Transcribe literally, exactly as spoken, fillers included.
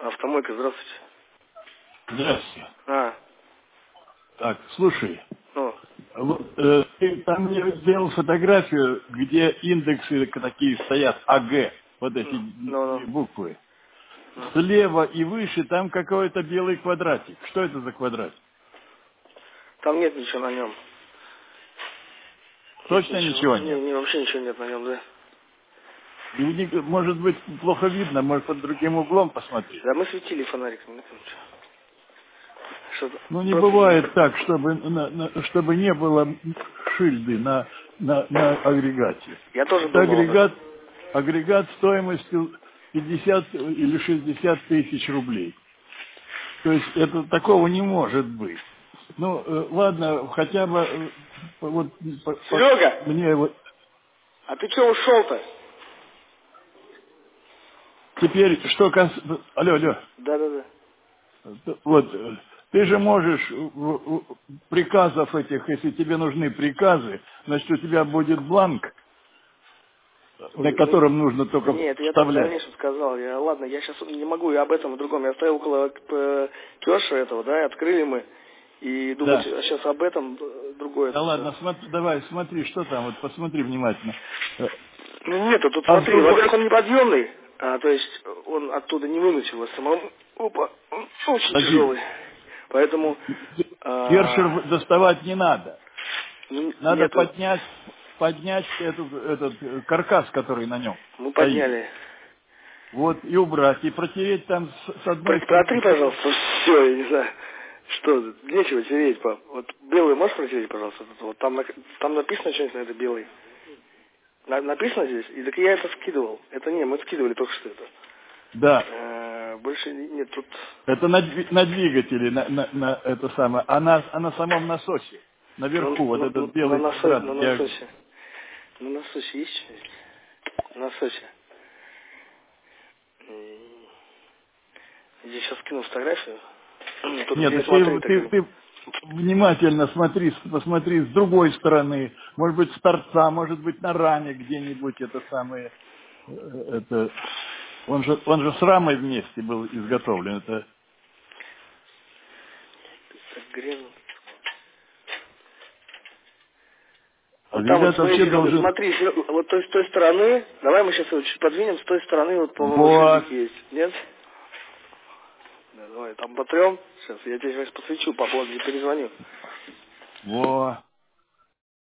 Автомойка, здравствуйте. Здравствуйте. А, Так, слушай, ну, вот, э, ты там мне сделал фотографию, где индексы такие стоят, АГ, вот эти ну, ну, буквы. ну. Слева и выше там какой-то белый квадратик. Что это за квадратик? Там нет ничего на нем. Нет Точно ничего. ничего Не, нет? не, вообще ничего нет на нем, да. И у них, может быть, плохо видно, может, под другим углом посмотреть. Да мы светили фонариком, нет ничего. Что-то Ну, не просто... бывает так, чтобы, на- на- чтобы не было шильды на, на, на агрегате. Я тоже Это думал об этом. агрегат, агрегат стоимостью пятьдесят или шестьдесят тысяч рублей. То есть это такого не может быть. Ну, э, ладно, хотя бы э, вот по- по- Серега, мне вот а ты что ушел-то? теперь что касается... Алло, алло. Да-да-да. Вот, э, ты же можешь э, в- в- приказов этих, если тебе нужны приказы, значит, у тебя будет бланк, на Ой, ну, котором нужно только нет, я так в вставлять. дальнейшем сказал. Я, ладно, я сейчас не могу и об этом, и другом. Я стоял около э, киоска этого, да, и открыли мы. И думать Да. сейчас об этом, э, другое Да это все. ладно, смотри, давай, смотри, что там, вот посмотри внимательно. Э, Ну нет, а тут А с смотри, другой... во-первых, он неподъемный, а, то есть он оттуда не вынуть его самому. Опа, он очень Подожди, тяжелый. Поэтому а, Гершер доставать не надо. ну, Надо нету. поднять, поднять этот, этот э, каркас, который на нем Мы стоит. подняли. Вот, и убрать, и протереть там с, с одной Про- стороны, Протри, с другой. пожалуйста, все, я не знаю. Что, тут нечего тереть, пап. Вот белый можешь протереть, пожалуйста? Тут вот там, на- там написано что-нибудь на это белый. На- написано здесь? И так я это скидывал. Это не, мы скидывали только что это. Да, Э, больше не- нет, тут... это на, дви- на двигателе, на, на- на это самое, а на, а на самом насосе, Ну, наверху, вот ну, этот ну, на, белый насо- квадрат, на где АГ. насосе. На насосе есть что-нибудь? На насосе. М, Я сейчас скину фотографию. Тут Нет, где так ты, смотреть-то ты, как? ты внимательно смотри, с- посмотри с другой стороны, может быть, с торца, может быть, на раме где-нибудь это самое, э, это, он же, он же с рамой вместе был изготовлен, это, Так, грен. Вот там вот, агрегат смотри, вообще Серега, должен, смотри, Серега, вот той, с той стороны, давай мы сейчас его чуть подвинем, с той стороны, вот, по-моему, вот, шильдик есть. Нет? Да, давай, там потрем. Сейчас, я тебе сейчас посвечу, по поводу, перезвоню. вот.